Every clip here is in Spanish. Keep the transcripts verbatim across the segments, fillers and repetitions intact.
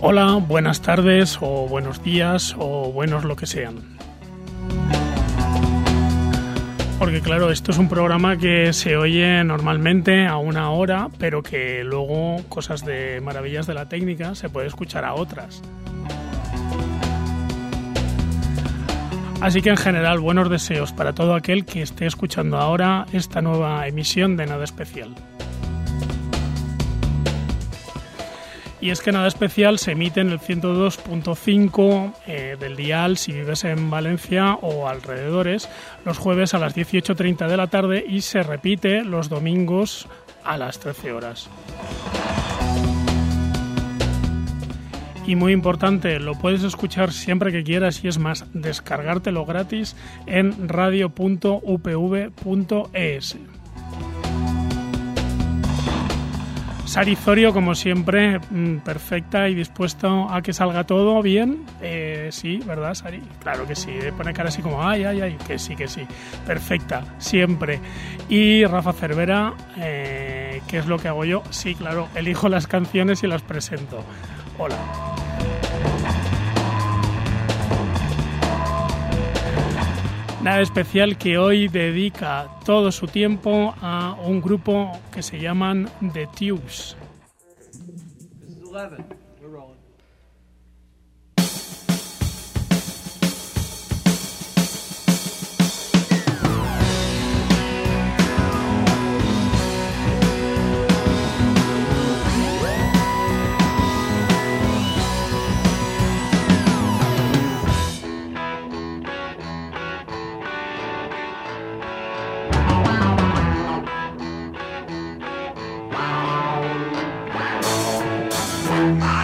Hola, buenas tardes o buenos días o buenos lo que sean. Porque claro, esto es un programa que se oye normalmente a una hora, pero que luego, cosas de maravillas de la técnica, se puede escuchar a otras. Así que en general, buenos deseos para todo aquel que esté escuchando ahora esta nueva emisión de Nada Especial. Y es que Nada Especial se emite en el ciento dos punto cinco eh, del dial si vives en Valencia o alrededores, los jueves a las dieciocho treinta de la tarde y se repite los domingos a las trece horas. Y muy importante, lo puedes escuchar siempre que quieras y es más, descargártelo gratis en radio punto u p v punto e s. Sari Zorio, como siempre, perfecta y dispuesto a que salga todo bien. Eh, sí, ¿verdad, Sari? Claro que sí. Pone cara así como, ay, ay, ay, que sí, que sí. Perfecta, siempre. Y Rafa Cervera, eh, ¿qué es lo que hago yo? Sí, claro, elijo las canciones y las presento. Hola. Nada Especial que hoy dedica todo su tiempo a un grupo que se llaman The Tubes. Wow.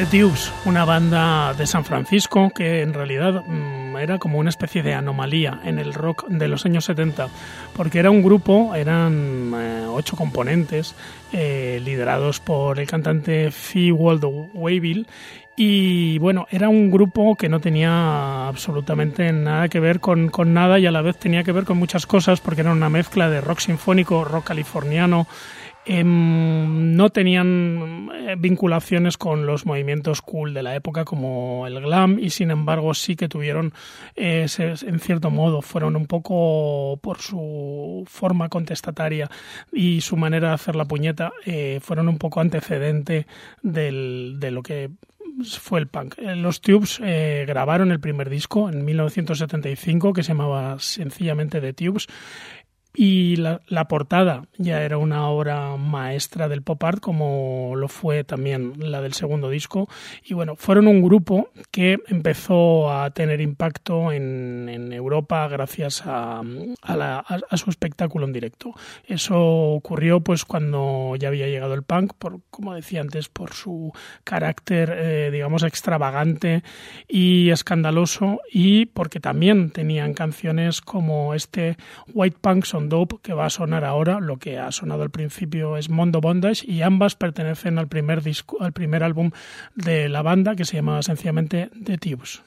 Tubes, una banda de San Francisco que en realidad mmm, era como una especie de anomalía en el rock de los años setenta, porque era un grupo, eran eh, ocho componentes, eh, liderados por el cantante Fee Waldo Wavell. Y bueno, era un grupo que no tenía absolutamente nada que ver con, con nada, y a la vez tenía que ver con muchas cosas, porque era una mezcla de rock sinfónico, rock californiano. Eh, no tenían vinculaciones con los movimientos cool de la época como el glam, y sin embargo sí que tuvieron, eh, en cierto modo, fueron un poco, por su forma contestataria y su manera de hacer la puñeta, eh, fueron un poco antecedente del, de lo que fue el punk. Los Tubes eh, grabaron el primer disco en mil novecientos setenta y cinco, que se llamaba sencillamente The Tubes, y la, la portada ya era una obra maestra del pop art, como lo fue también la del segundo disco. Y bueno, fueron un grupo que empezó a tener impacto en, en Europa gracias a, a, la, a, a su espectáculo en directo. Eso ocurrió pues cuando ya había llegado el punk, por, como decía antes, por su carácter, eh, digamos, extravagante y escandaloso, y porque también tenían canciones como este White Punks on Dope, que va a sonar ahora. Lo que ha sonado al principio es Mondo Bondage, y ambas pertenecen al primer disco, al primer álbum de la banda, que se llamaba sencillamente The Tubes.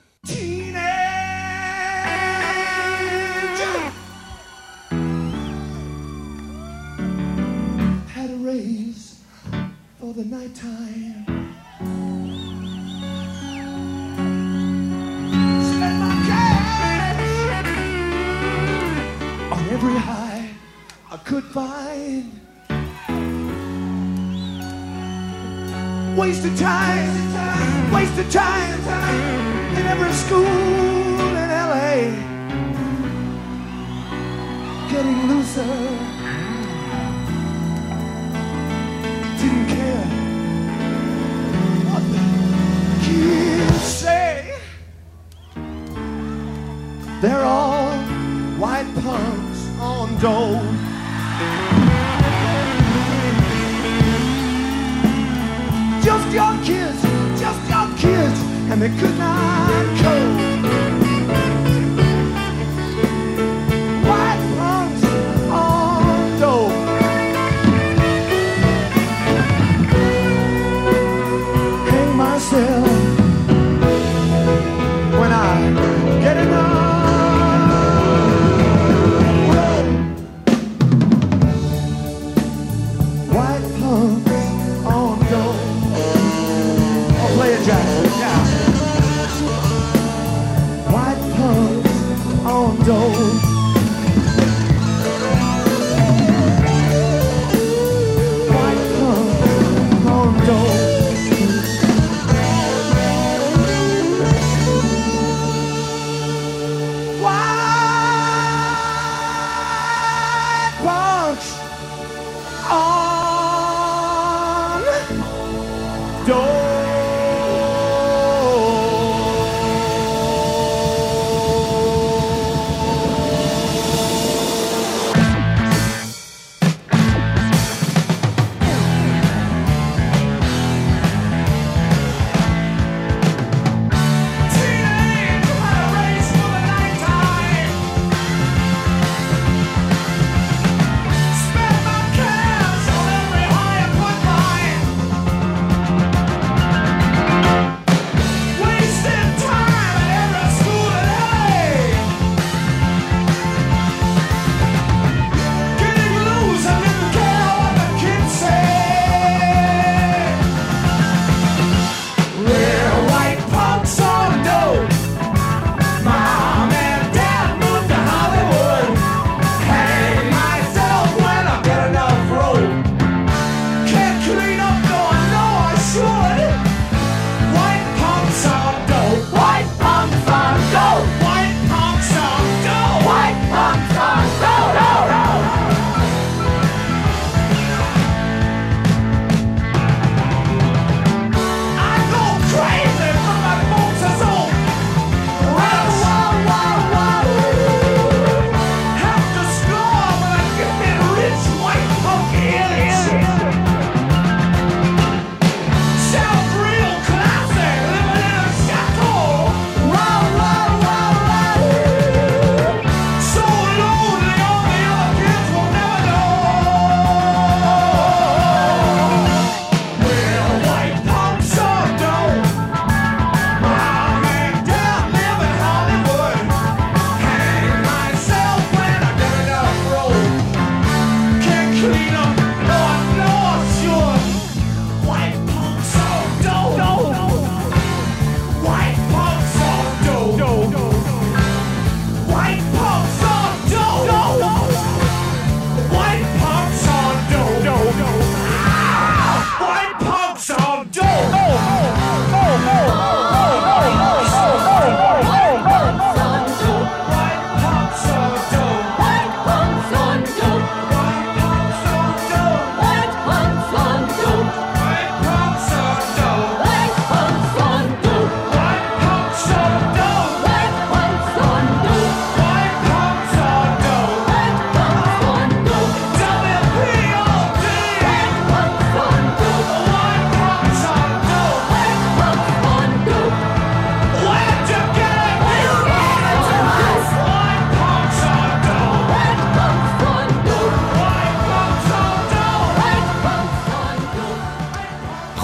Had a raise for the nighttime. Spent my cash on every high I could find. Wasted time, wasted time in every school in L A. Getting looser, didn't care what the kids say. They're all white punks on dough. Just young kids, just young kids, and they could not cope. White punks on dope. Hang myself when I get enough. White punks on dope. Play it, Jackson, yeah. White punks on dope. White punks on dope. White punks on dope.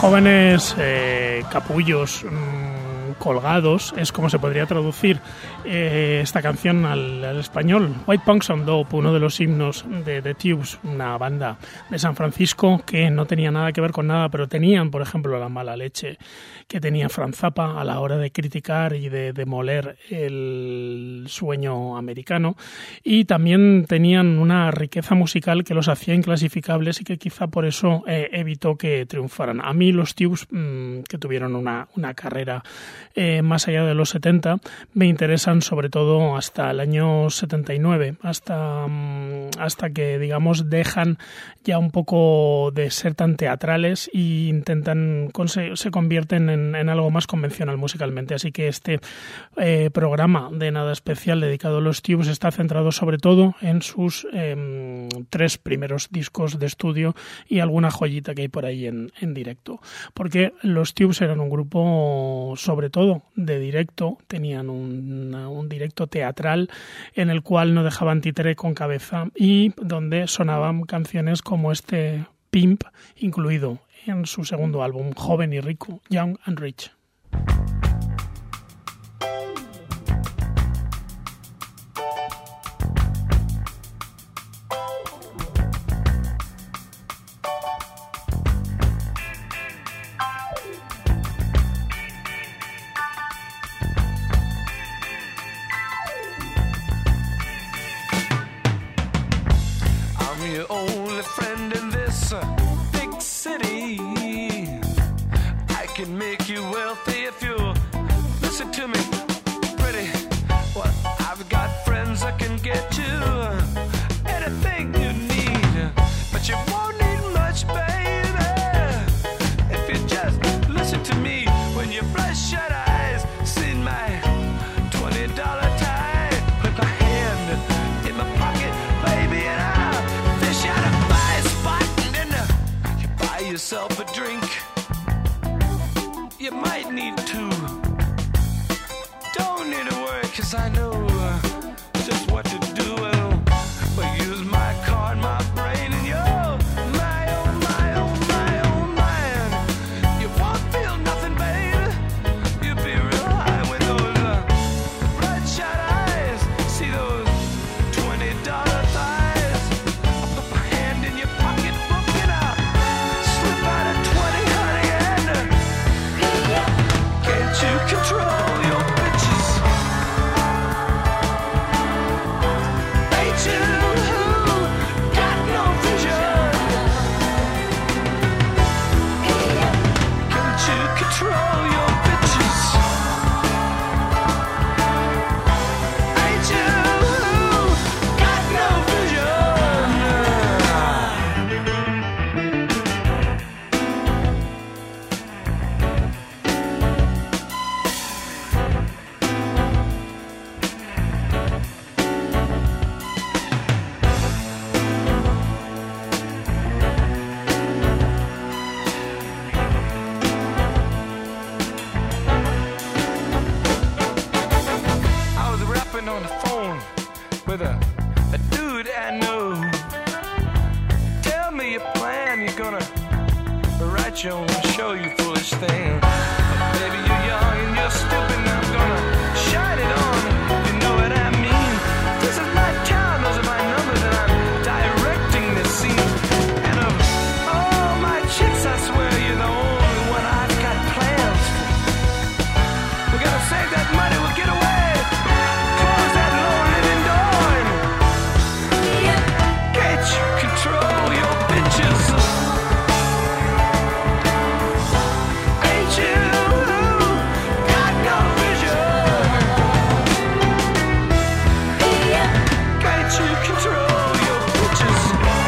jóvenes eh, capullos mmm, colgados, es como se podría traducir eh, esta canción al, al español. White Punks on Dope, uno de los himnos de The Tubes, una banda de San Francisco que no tenía nada que ver con nada, pero tenían, por ejemplo, la mala leche que tenía Frank Zappa a la hora de criticar y de demoler el sueño americano, y también tenían una riqueza musical que los hacía inclasificables y que quizá por eso eh, evitó que triunfaran. A mí los Tubes, mmm, que tuvieron una, una carrera eh, más allá de los setenta, me interesan sobre todo hasta el año setenta y nueve, hasta, mmm, hasta que, digamos, dejan ya un poco de ser tan teatrales e intentan, se convierten en En, en algo más convencional musicalmente. Así que este eh, programa de Nada Especial dedicado a los Tubes está centrado sobre todo en sus eh, tres primeros discos de estudio y alguna joyita que hay por ahí en, en directo. Porque los Tubes eran un grupo sobre todo de directo, tenían un, un directo teatral en el cual no dejaban títere con cabeza y donde sonaban canciones como este Pimp, incluido en su segundo álbum, Joven y Rico, Young and Rich. I'm your only friend in this big city. I can make you wealthy if you listen to me, pretty. Well, I've got friends that can get you anything you need, but you won't need much, baby, if you just listen to me. When your bloodshot eyes see my twenty dollar tie, put my hand in my pocket, baby, and I'll fish out a fire spot, and then uh, you buy yourself a drink. You might need two. Don't need to worry, 'cause I know uh, just what to do. Well, well, use my card, my brain, and you're my, oh, my, oh, my, oh, man. You won't feel nothing, baby. You'll be real high when those uh, bloodshot eyes see those twenty dollar thighs. I'll put my hand in your pocketbook and I'll slip out a twenty, honey, and uh, can't you control your bitches? Ain't you got no vision? Can't you control your bitches? Ain't you got no vision? I was rapping on the phone with a, a dude I know. Tell me your plan, you're gonna write your own show, you foolish thing. But baby, you're young and you're stupid, and I'm gonna shine it on, you know what I mean. This is my town, those are my numbers, and I'm directing this scene. And of all my chicks, I swear you're the only one I've got plans for. We're gonna save that money, we'll get away. Close that low-living door and can't you control your bitches? Ain't you got no vision? Can't you control your bitches?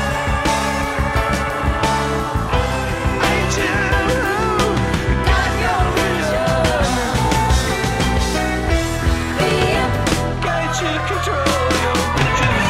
Ain't you got no vision? Can't you control your bitches?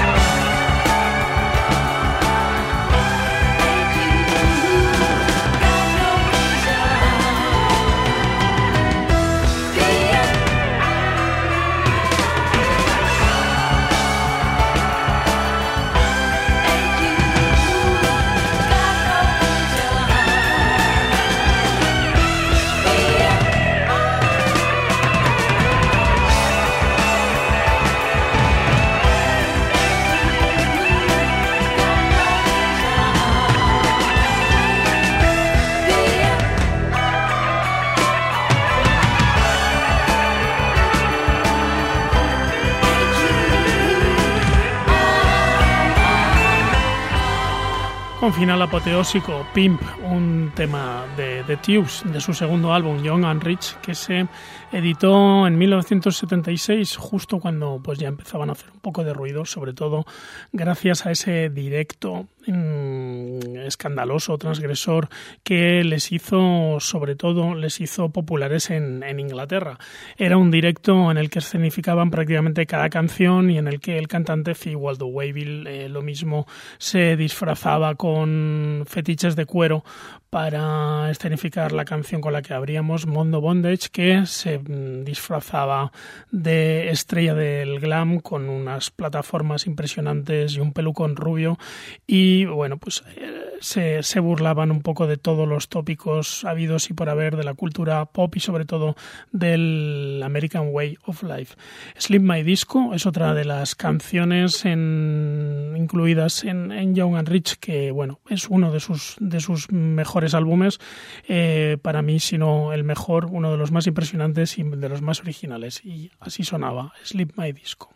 Un final apoteósico, Pimp, un tema de The Tubes, de su segundo álbum, Young and Rich, que se editó en mil novecientos setenta y seis, justo cuando pues ya empezaban a hacer un poco de ruido, sobre todo gracias a ese directo mmm, escandaloso, transgresor, que les hizo, sobre todo, les hizo populares en, en Inglaterra. Era un directo en el que escenificaban prácticamente cada canción y en el que el cantante Fee Waldo Wavell, eh, lo mismo, se disfrazaba con con fetiches de cuero para escenificar la canción con la que abríamos, Mondo Bondage, que se disfrazaba de estrella del glam con unas plataformas impresionantes y un pelucón rubio y bueno, pues eh, se, se burlaban un poco de todos los tópicos habidos y por haber de la cultura pop y sobre todo del American Way of Life. Slip My Disco es otra de las canciones en, incluidas en, en Young and Rich, que bueno, es uno de sus, de sus mejores álbumes, eh, para mí, si no el mejor, uno de los más impresionantes y de los más originales, y así sonaba Slip My Disco.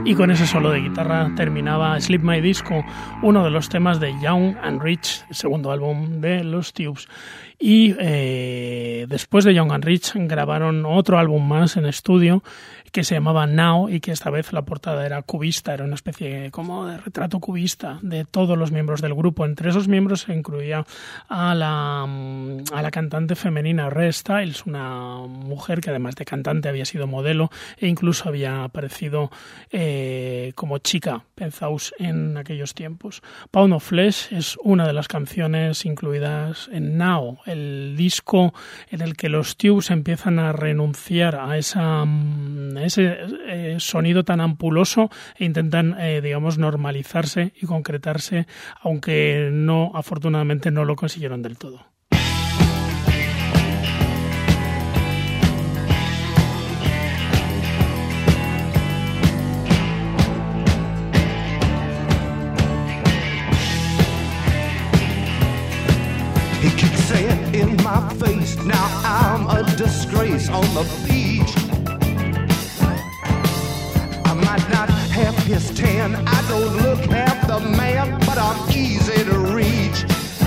Y con ese solo de guitarra terminaba Sleep My Disco, uno de los temas de Young and Rich, el segundo álbum de los Tubes. Y eh, después de Young and Rich grabaron otro álbum más en estudio que se llamaba Now, y que esta vez la portada era cubista, era una especie como de retrato cubista de todos los miembros del grupo. Entre esos miembros se incluía a la, a la cantante femenina Rhea Styles, una mujer que además de cantante había sido modelo e incluso había aparecido eh, como chica Penthouse en aquellos tiempos. Pound of Flesh es una de las canciones incluidas en Now, el disco en el que los Tubes empiezan a renunciar a esa, a ese eh, sonido tan ampuloso e intentan, eh, digamos, normalizarse y concretarse, aunque no, afortunadamente no lo consiguieron del todo. He keeps saying in my face, now I'm a disgrace on the beach. I might not have his tan, I don't look half the man, but I'm easy to reach.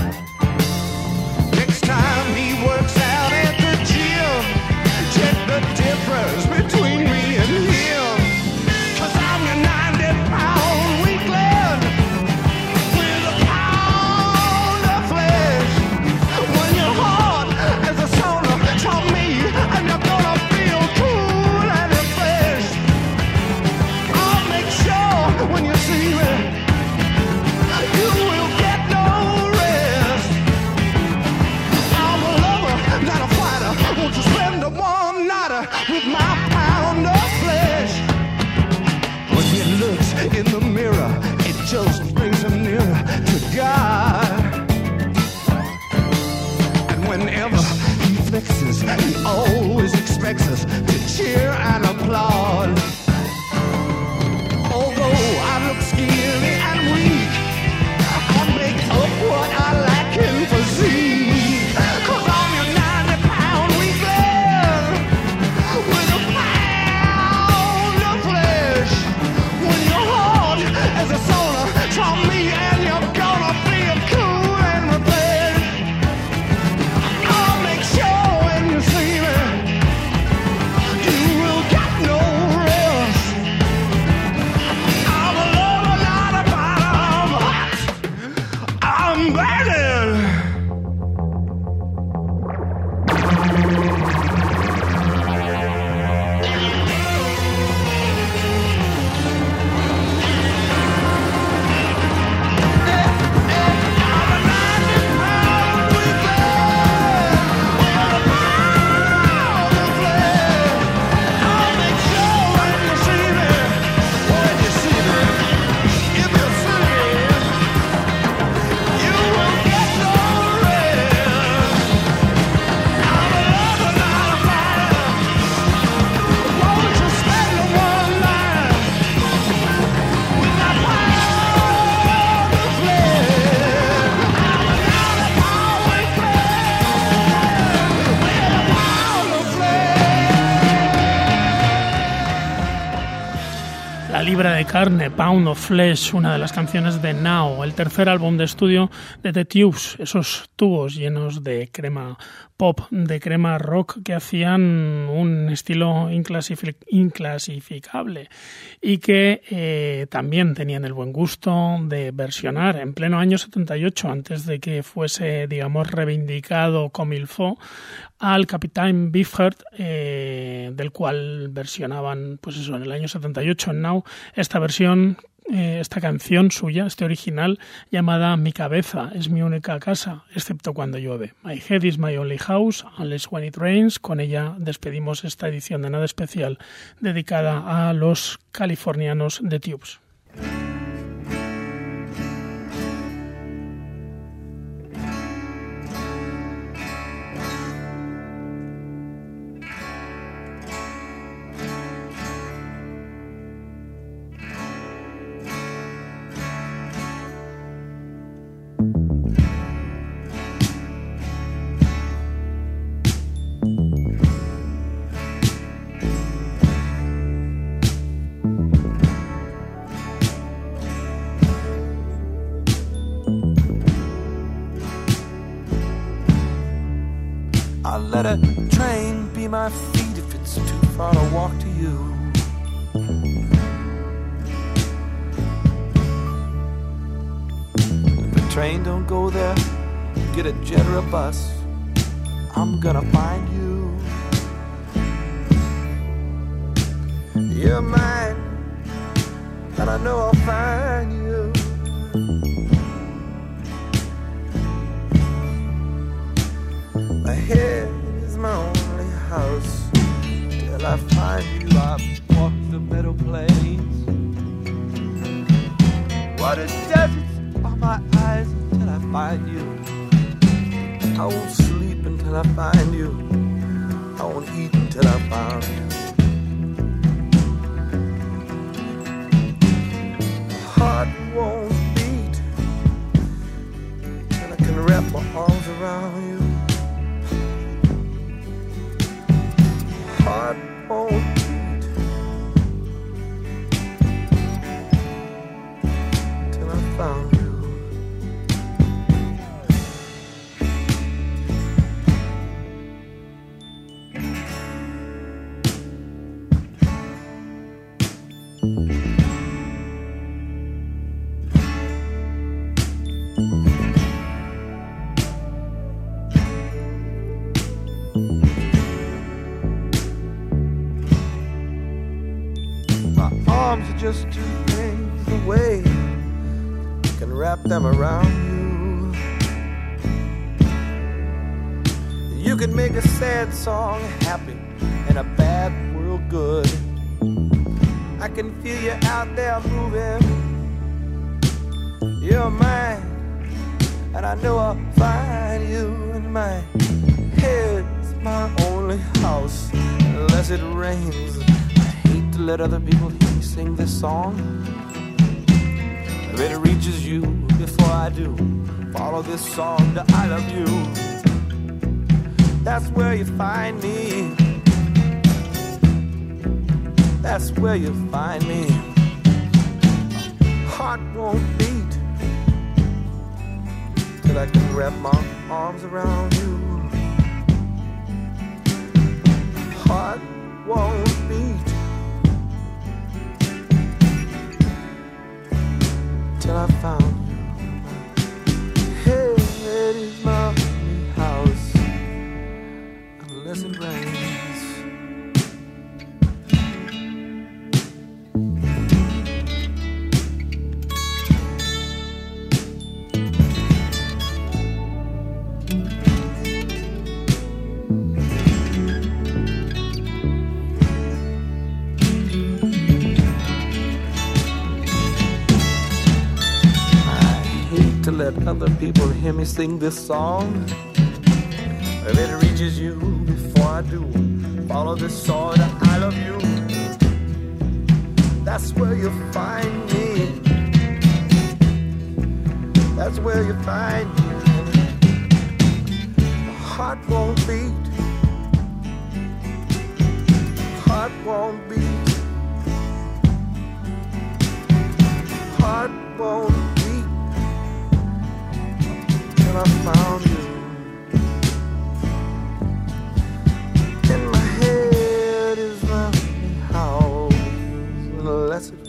Next time he works out at the gym, check the difference between me and him. Cause I'm a ninety pound weakling with a pound of flesh. When you're hard as a sauna, taught me, and you're gonna feel cool and refreshed. I'll make sure when you see me, you will get no rest. I'm a lover, not a fighter. Won't you spend a one-nighter with my pound of flesh? When he looks in the mirror, it just brings him nearer to God. And whenever he flexes, he always expects us to cheer and applaud. Although I look skinny and weak, I make up what I lack in physique. Cause I'm your ninety pound weakling with a pound of flesh. When you're hard as a sauna, taught me, and you're gonna feel cool and refreshed. I'll make sure when you see me, you will get no rest. I'm a lover, not a fighter. I'm begging. La libra de carne, Pound of Flesh, una de las canciones de Now, el tercer álbum de estudio de The Tubes, esos tubos llenos de crema pop, de crema rock que hacían un estilo inclasific- inclasificable y que eh, también tenían el buen gusto de versionar en pleno año setenta y ocho, antes de que fuese, digamos, reivindicado comme il faut, al Capitán Beefheart, eh, del cual versionaban, pues eso, en el año setenta y ocho en Now, esta versión, eh, esta canción suya, este original, llamada Mi cabeza es mi única casa, excepto cuando llueve. My head is my only house, unless when it rains. Con ella despedimos esta edición de Nada Especial, dedicada a los californianos de Tubes. let a train be my feet if it's too far to walk to you. If the train don't go there, get a jet or a bus, I'm gonna find you. You're mine, and I know I'll find you. My head is my only house. Till I find you, I walk the meadow plains. Water deserts are my eyes until I find you. I won't sleep until I find you. I won't eat until I find you. Heart won't beat and I can wrap my arms around you. Heart won't beat till I found you. Just two things away, can wrap them around you. You can make a sad song happy and a bad world good. I can feel you out there moving. You're mine, and I know I'll find you. In my head's my only house, unless it rains. I hate to let other people hear me sing this song. If it reaches you before I do, follow this song to I love you. That's where you find me. That's where you find me. Heart won't beat till I can wrap my arms around you. Heart won't beat till I found you. Hey, it is my only house, unless it rains. Let other people hear me sing this song. If it reaches you before I do, follow this song that I love you. That's where you find me. That's where you find me. My heart won't beat. Heart won't beat. Heart won't beat. I found you. In my head is my house, unless it